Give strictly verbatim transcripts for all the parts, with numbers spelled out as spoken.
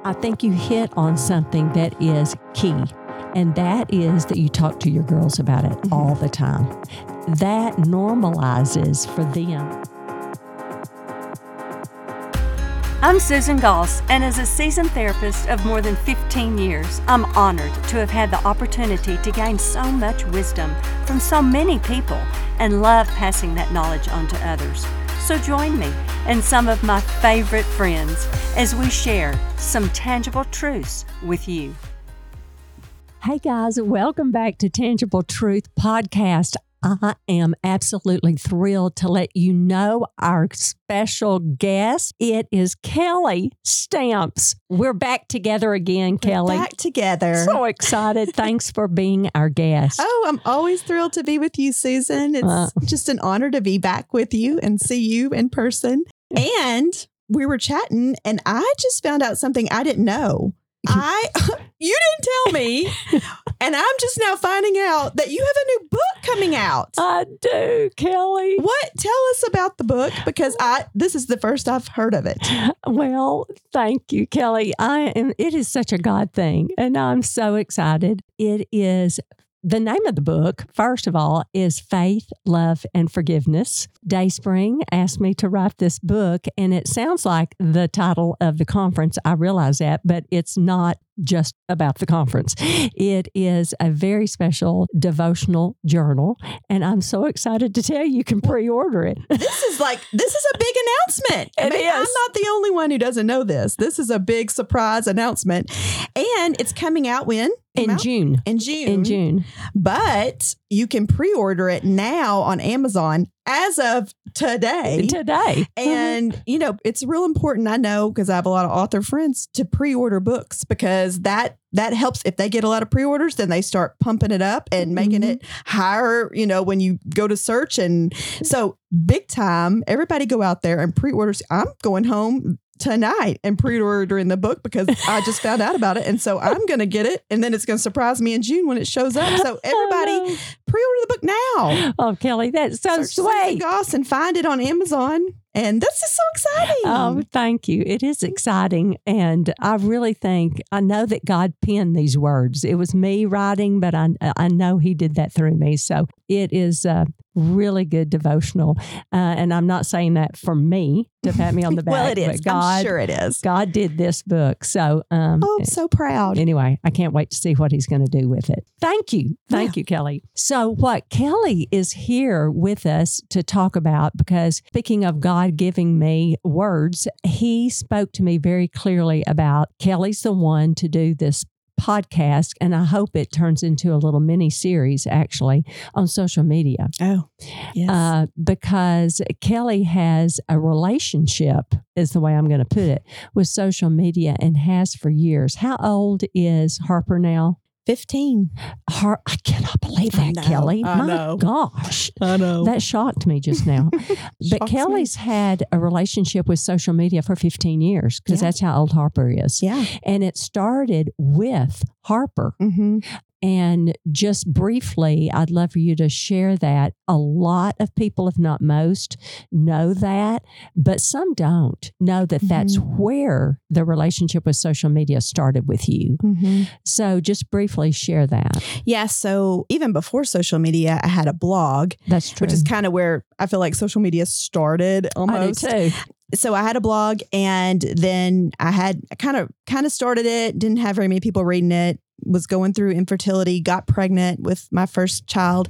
I think you hit on something that is key, and that is that you talk to your girls about it mm-hmm. all the time. That normalizes for them. I'm Susan Goss, and as a seasoned therapist of more than fifteen years, I'm honored to have had the opportunity to gain so much wisdom from so many people and love passing that knowledge on to others. So join me and some of my favorite friends as we share some tangible truths with you. Hey guys, welcome back to Tangible Truth Podcast. I am absolutely thrilled to let you know our special guest. It is Kelly Stamps. We're back together again, Kelly. We're back together. So excited. Thanks for being our guest. Oh, I'm always thrilled to be with you, Susan. It's uh, just an honor to be back with you and see you in person. And we were chatting, and I just found out something I didn't know. I, you didn't tell me, and I'm just now finding out that you have a new book coming out. I do, Kelly. What? Tell us about the book, because I this is the first I've heard of it. Well, thank you, Kelly. I am. It is such a God thing, and I'm so excited. It is. The name of the book, first of all, is Faith, Love, and Forgiveness. Dayspring asked me to write this book, and it sounds like the title of the conference. I realize that, but it's not just about the conference. It is a very special devotional journal, and I'm so excited to tell you you can pre-order it. This is like, this is a big announcement. It I mean, is. I'm not the only one who doesn't know this. This is a big surprise announcement, and it's coming out when? In out? June. In June. In June. But you can pre-order it now on Amazon as of today. Today. And, you know, it's real important, I know, because I have a lot of author friends, to pre-order books, because that that helps. If they get a lot of pre-orders, then they start pumping it up and making mm-hmm. it higher, you know, when you go to search. And so big time, everybody go out there and pre-order. I'm going home tonight and pre-ordering the book because I just found out about it. And so I'm going to get it. And then it's going to surprise me in June when it shows up. So everybody oh, no. pre-order the book now. Oh, Kelly, that's so Search sweet. Susan Goss and find it on Amazon. And this is so exciting. Oh, thank you. It is exciting. And I really think, I know that God penned these words. It was me writing, but I, I know he did that through me. So it is a really good devotional. Uh, and I'm not saying that for me to pat me on the back. Well, it is. But God, I'm sure it is. God did this book. So, um, oh, I'm so proud. Anyway, I can't wait to see what he's going to do with it. Thank you. Thank yeah. you, Kelly. So what Kelly is here with us to talk about, because speaking of God giving me words, he spoke to me very clearly about Kelly's the one to do this podcast, and I hope it turns into a little mini series actually on social media. Oh, yes. Uh, because Kelly has a relationship, is the way I'm going to put it, with social media, and has for years. How old is Harper now? fifteen. Har- I cannot believe that, know, Kelly. I My know. gosh. I know. That shocked me just now. But Kelly's me. had a relationship with social media for fifteen years, because yeah. that's how old Harper is. Yeah. And it started with Harper. Mm-hmm. And just briefly, I'd love for you to share that. A lot of people, if not most, know that, but some don't know that mm-hmm. that's where the relationship with social media started with you. Mm-hmm. So just briefly share that. Yeah. So even before social media, I had a blog. That's true. Which is kind of where I feel like social media started almost. I do too. So I had a blog, and then I had kind of kind of started it, didn't have very many people reading it, was going through infertility, got pregnant with my first child,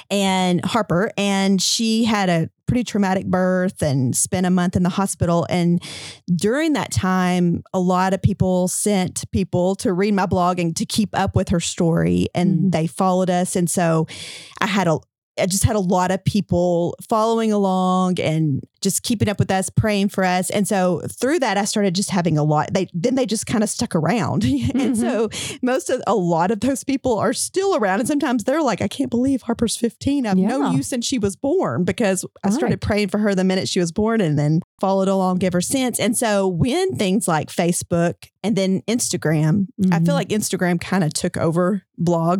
and Harper, and she had a pretty traumatic birth and spent a month in the hospital. And during that time, a lot of people sent people to read my blog and to keep up with her story, and mm-hmm. they followed us. And so I had a I just had a lot of people following along and just keeping up with us, praying for us. And so through that, I started just having a lot. They then they just kind of stuck around. Mm-hmm. And so most of a lot of those people are still around. And sometimes they're like, I can't believe Harper's fifteen. I've yeah. known you since she was born, because I started right. praying for her the minute she was born, and then followed along ever since. And so when things like Facebook and then Instagram, mm-hmm. I feel like Instagram kind of took over blogs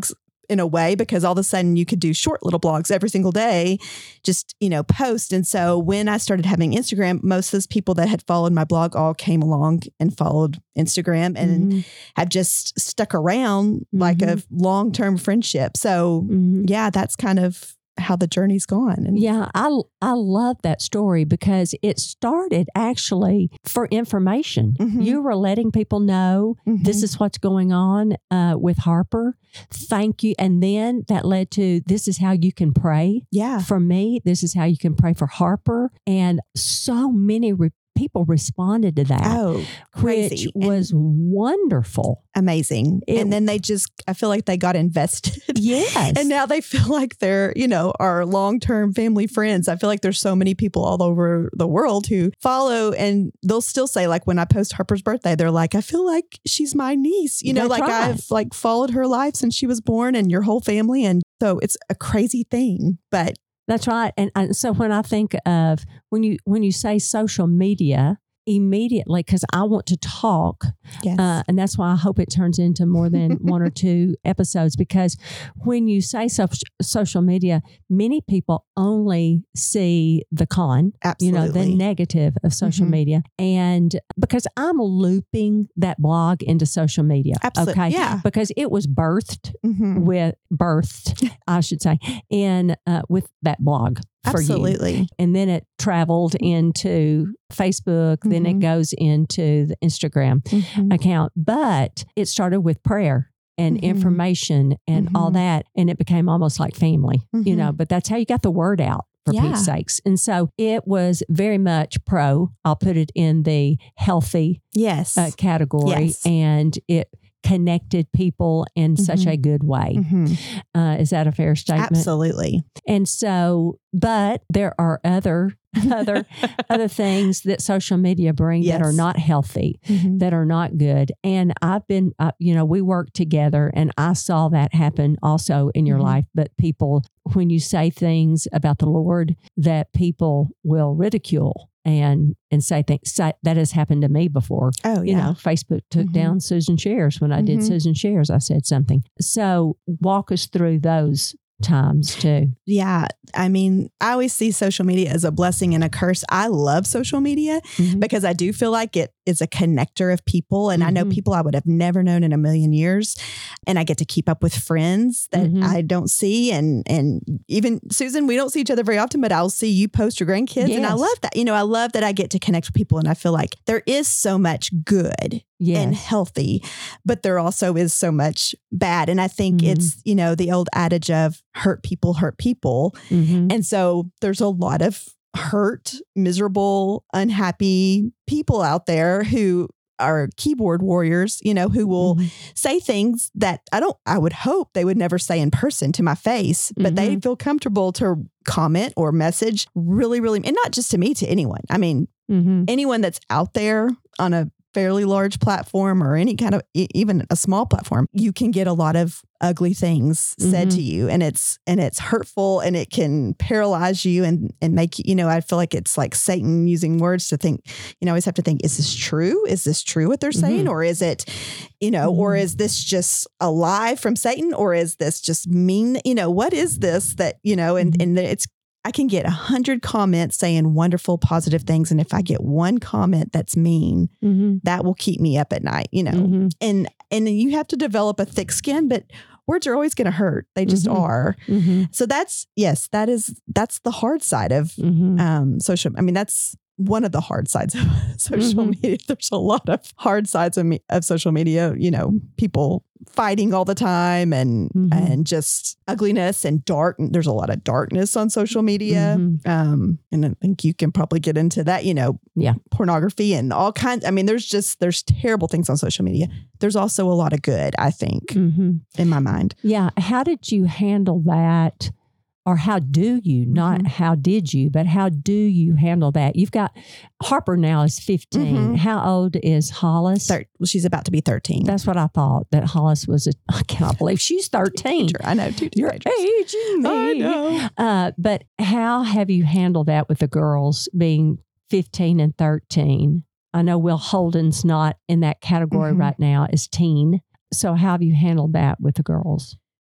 in a way, because all of a sudden you could do short little blogs every single day, just, you know, post. And so when I started having Instagram, most of those people that had followed my blog all came along and followed Instagram and Mm-hmm. have just stuck around like a long-term friendship. So Mm-hmm. yeah, that's kind of how the journey's gone. And Yeah, I I love that story because it started actually for information. Mhm. You were letting people know Mhm. this is what's going on uh, with Harper. Thank you. And then that led to this is how you can pray yeah. for me. This is how you can pray for Harper. And so many re- people responded to that, Oh, crazy. which was wonderful. Amazing. It- and then they just, I feel like they got invested. Yes. And now they feel like they're, you know, our long-term family friends. I feel like there's so many people all over the world who follow, and they'll still say, like, when I post Harper's birthday, they're like, I feel like she's my niece. You know, That's like right. I've like followed her life since she was born and your whole family. And so it's a crazy thing. But That's right. And, and so when I think of when you when you say social media, immediately, because I want to talk, yes. uh, and that's why I hope it turns into more than one or two episodes, because when you say so, social media, many people only see the con, Absolutely. you know, the negative of social Mhm. media. And because I'm looping that blog into social media. Absolutely. Okay. Yeah. Because it was birthed Mhm. with birthed, I should say, in uh, with that blog for you. Absolutely. And then it traveled into Facebook, then it Mhm. goes into the Instagram Mhm. account. But it started with prayer and Mhm. information and all Mhm. that. And it became almost like family, you Mhm. know, but that's how you got the word out, for Yeah. Pete's sakes. And so it was very much pro. I'll put it in the healthy Yes. uh, category. Yes. And it connected people in such Mhm. a good way. Mhm. Uh, is that a fair statement? Absolutely. And so, but there are other other other things that social media bring that are Yes. not healthy, Mhm. that are not good. And I've been, uh, you know, we worked together, and I saw that happen also in your Mhm. life. But people, when you say things about the Lord that people will ridicule and and say things, say, that has happened to me before. Oh, You yeah. know, Facebook took Mhm. down Susan Shares when I did Mhm. Susan Shares. I said something. So walk us through those times too. Yeah. I mean, I always see social media as a blessing and a curse. I love social media Mhm. because I do feel like it is a connector of people. And I know Mhm. people I would have never known in a million years. And I get to keep up with friends that Mhm. I don't see. And and even Susan, we don't see each other very often, but I'll see you post your grandkids. And I Yes. love that. You know, I love that I get to connect with people. And I feel like there is so much good Yes. and healthy, but there also is so much bad. And I think Mhm. it's, you know, the old adage of hurt people hurt people. Mhm. And so there's a lot of hurt, miserable, unhappy people out there who are keyboard warriors, you know, who will Mhm. say things that I don't, I would hope they would never say in person to my face, but they Mhm. feel comfortable to comment or message really, really, and not just to me, to anyone. I mean, Mhm. anyone that's out there on a fairly large platform or any kind of e- even a small platform, you can get a lot of ugly things said Mhm. to you, and it's and it's hurtful, and it can paralyze you and and make you, you know, I feel like it's like Satan using words to think, you know, I always have to think, is this true? Is this true what they're saying? Mhm. Or is it, you know, or Mhm. is this just a lie from Satan? Or is this just mean? You know, what is this that, you know, and, Mhm. and it's, I can get a hundred comments saying wonderful, positive things. And if I get one comment that's mean, Mhm. that will keep me up at night, you know, Mhm. and, and you have to develop a thick skin, but words are always going to hurt. They just Mhm. are. Mhm. So that's, yes, that is, that's the hard side of Mhm. um, social. I mean, that's one of the hard sides of social Mhm. media. There's a lot of hard sides of, me, of social media, you know, people fighting all the time and, Mhm. and just ugliness and dark. There's a lot of darkness on social media. Mhm. Um, and I think you can probably get into that, you know, Yeah. pornography and all kinds. I mean, there's just, there's terrible things on social media. There's also a lot of good, I think, Mhm. in my mind. Yeah. How did you handle that? Or how do you, not Mhm. how did you, but how do you handle that? You've got Harper now is fifteen. Mhm. How old is Hollis? Thir- well, she's about to be thirteen. That's what I thought, that Hollis was, a, I cannot believe she's thirteen. I know, two You're teenagers. aging me. I know. Uh, but how have you handled that with the girls being fifteen and thirteen? I know Will Holden's not in that category Mhm. right now as teen. So how have you handled that with the girls?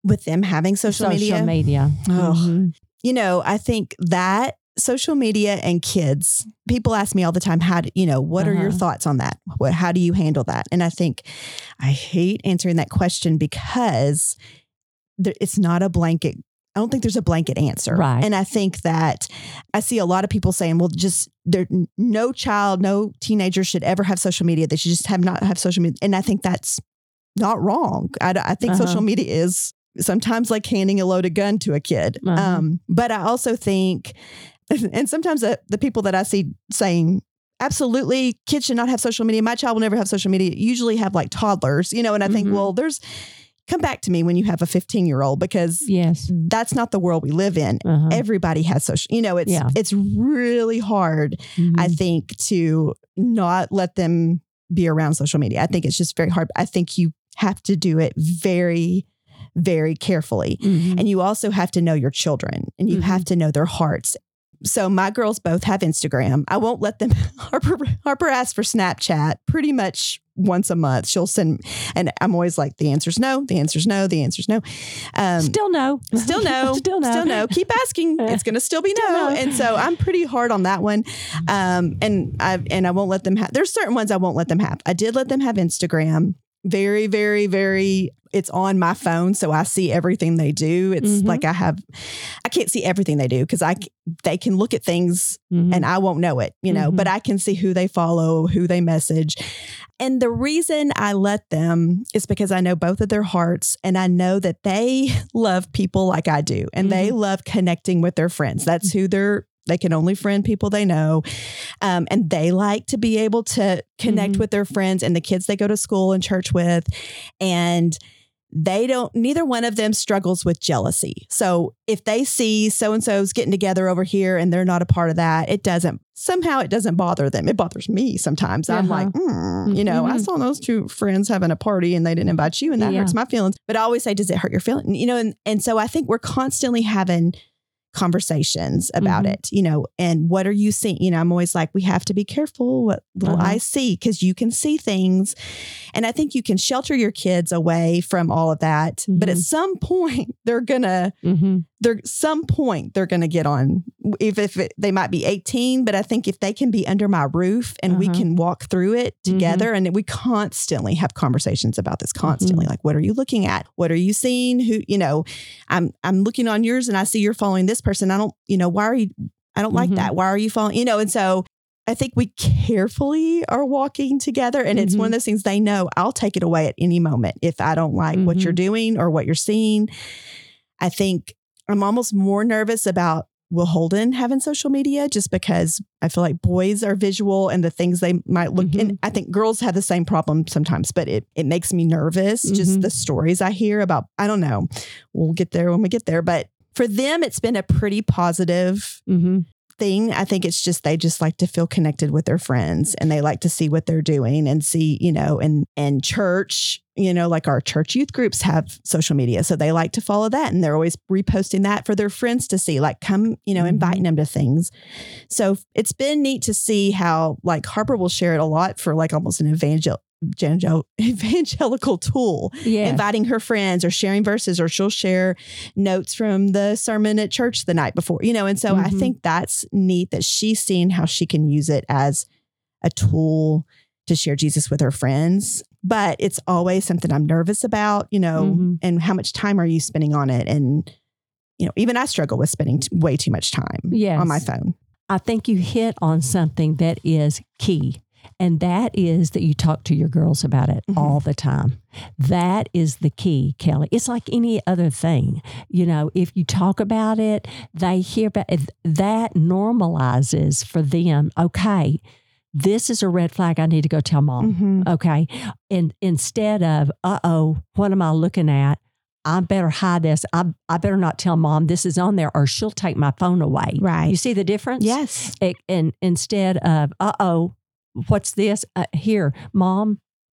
with them having social, Social media. media. Oh, Mhm. you know, I think that social media and kids, people ask me all the time, how do, you know, what are your Uh-huh. thoughts on that? What, how do you handle that? And I think I hate answering that question because there, it's not a blanket. I don't think there's a blanket answer. Right. And I think that I see a lot of people saying, well, just there, no child, no teenager should ever have social media. They should just have not have social media. And I think that's not wrong. I, I think Uh-huh. social media is sometimes like handing a loaded gun to a kid. Uh-huh. Um, but I also think, and sometimes the, the people that I see saying, absolutely, kids should not have social media. My child will never have social media. Usually have like toddlers, you know, and I think, Mhm. well, there's, come back to me when you have a fifteen year old because Yes. that's not the world we live in. Uh-huh. Everybody has social, you know, it's, Yeah. it's really hard, Mhm. I think, to not let them be around social media. I think it's just very hard. I think you have to do it very, very carefully. Mhm. And you also have to know your children and you Mhm. have to know their hearts. So my girls both have Instagram. I won't let them, Harper, Harper asks for Snapchat pretty much once a month. She'll send, and I'm always like, the answer's no, the answer's no, the answer's no. Um, Still no. Still no. Still no. Still no. Keep asking. It's going to still be Still no. no. And so I'm pretty hard on that one. Um, and I and I won't let them have. There's certain ones I won't let them have. I did let them have Instagram. Very, very, very. It's on my phone, so I see everything they do. It's Mhm. like I have. I can't see everything they do because I c- they can look at things Mhm. and I won't know it, you know. Mhm. But I can see who they follow, who they message. And the reason I let them is because I know both of their hearts and I know that they love people like I do and they love connecting with their friends. That's who they're, they can only friend people they know. Um, and they like to be able to connect Mhm. with their friends and the kids they go to school and church with. And they don't, neither one of them struggles with jealousy. So if they see so-and-so's getting together over here and they're not a part of that, it doesn't, somehow it doesn't bother them. It bothers me sometimes. I'm Uh-huh. like, mm, you know, I Mhm. saw those two friends having a party and they didn't invite you and that Yeah. hurts my feelings. But I always say, does it hurt your feelings? You know, and, and so I think we're constantly having conversations about Mhm. it, you know, and what are you seeing? You know, I'm always like, we have to be careful what little Uh-huh. eyes see because you can see things. And I think you can shelter your kids away from all of that. But at Mhm. some point, they're going to, Mhm. they're some point they're going to get on if, if it, they might be eighteen, but I think if they can be under my roof and we Uh-huh. can walk through it together and we constantly have conversations about this constantly, like, what are you looking at? What are you seeing? Who, you know, I'm, I'm looking on yours and I see you're following this person. I don't, you know, why are you, I don't like Mhm. that. Why are you following, you know? And so I think we carefully are walking together and it's Mhm. one of those things they know I'll take it away at any moment if I don't like what Mhm. you're doing or what you're seeing. I think I'm almost more nervous about Will Holden having social media just because I feel like boys are visual and the things they might look. Mhm. And I think girls have the same problem sometimes, but it, it makes me nervous. Just Mhm. the stories I hear about, I don't know. We'll get there when we get there. But for them, it's been a pretty positive Mhm. thing. I think it's just they just like to feel connected with their friends and they like to see what they're doing and see, you know, and and church, you know, like our church youth groups have social media. So they like to follow that and they're always reposting that for their friends to see, like come, you know, Mhm. inviting them to things. So it's been neat to see how like Harper will share it a lot for like almost an evangel evangel- evangelical tool, Yeah. inviting her friends or sharing verses, or she'll share notes from the sermon at church the night before, you know. And so I Mhm. think that's neat that she's seen how she can use it as a tool to share Jesus with her friends. But it's always something I'm nervous about, you know, Mhm. and how much time are you spending on it? And, you know, even I struggle with spending t- way too much time Yes. on my phone. I think you hit on something that is key. And that is that you talk to your girls about it Mhm. all the time. That is the key, Kelly. It's like any other thing. You know, if you talk about it, they hear about it. That normalizes for them, okay, this is a red flag. I need to go tell mom. Mhm. Okay. And instead of, uh oh, what am I looking at? I better hide this. I, I better not tell mom this is on there or she'll take my phone away. Right. You see the difference? Yes. It, and instead of, uh oh, what's this? Uh, here, mom,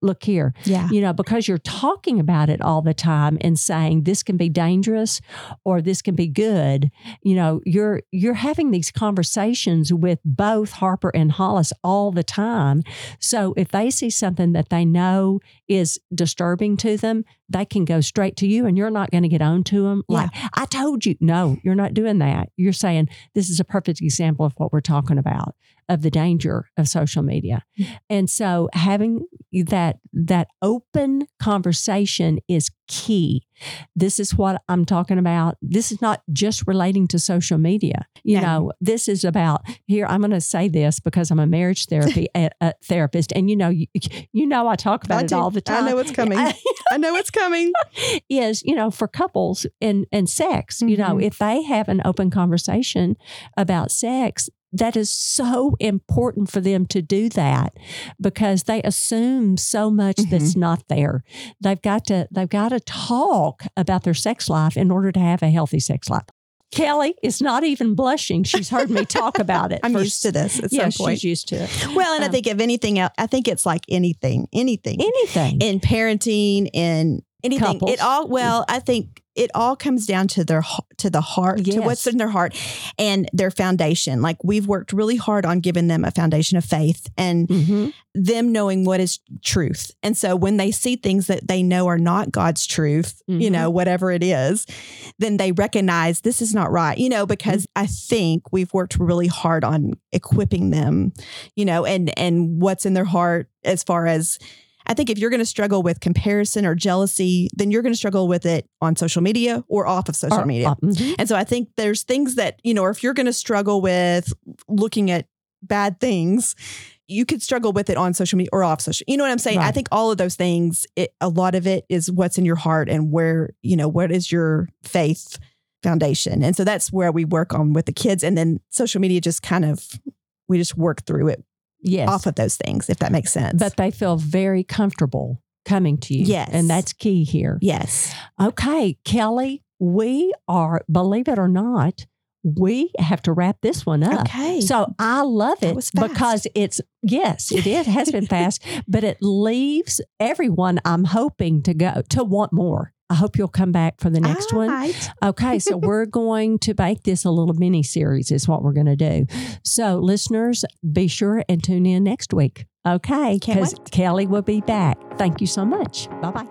look here, Yeah. you know, because you're talking about it all the time and saying this can be dangerous or this can be good, you know, you're you're having these conversations with both Harper and Hollis all the time. So if they see something that they know is disturbing to them, they can go straight to you and you're not going to get on to them. Like, Yeah. I told you, no, you're not doing that. You're saying this is a perfect example of what we're talking about, of the danger of social media. And so having that that open conversation is key. This is what I'm talking about. This is not just relating to social media. You No. know, this is about, here, I'm going to say this because I'm a marriage therapy a, a therapist. And you know, you, you know, I talk about I it do. all the time. I know what's coming. I know what's coming. Is, you know, for couples and, and sex, you know, Mhm. if they have an open conversation about sex, that is so important for them to do that because they assume so much Mhm. that's not there. They've got to they've got to talk about their sex life in order to have a healthy sex life. Kelly is not even blushing. She's heard me talk about it. I'm for- used to this at Yeah, some point. she's used to it. Well, and I Um, think if anything else, I think it's like anything, anything Anything. in parenting and anything. Couples. It all, well, I think it all comes down to their, h- to the heart, to Yes. what's in their heart and their foundation. Like we've worked really hard on giving them a foundation of faith and Mhm. them knowing what is truth. And so when they see things that they know are not God's truth, you Mhm. know, whatever it is, then they recognize this is not right, you know, because I think we've worked really hard on equipping them, you know, and, and what's in their heart as far as, I think if you're going to struggle with comparison or jealousy, then you're going to struggle with it on social media or off of social Or- media. uh, mhm. And so I think there's things that, you know, or if you're going to struggle with looking at bad things, you could struggle with it on social media or off social. You know what I'm saying? I Right. think all of those things, it, a lot of it is what's in your heart and where, you know, what is your faith foundation. And so that's where we work on with the kids. And then social media just kind of, we just work through it Yes. off of those things, if that makes sense. But they feel very comfortable coming to you. Yes. And that's key here. yes. Okay, Kelly, we are, believe it or not, we have to wrap this one up. Okay. So I love That it was fast. because it's, yes, it is, has been fast, but it leaves everyone, I'm hoping, to go, to want more. I hope you'll come back for the next All one. right. Okay, so we're going to make this a little mini series is what we're going to do. So listeners, be sure and tune in next week. Okay, Can't because wait. Kelly will be back. Thank you so much. Bye-bye.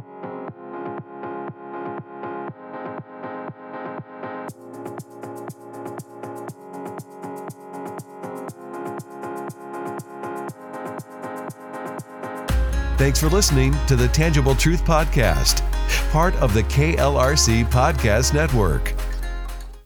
Thanks for listening to the Tangible Truth Podcast, part of the K L R C Podcast Network.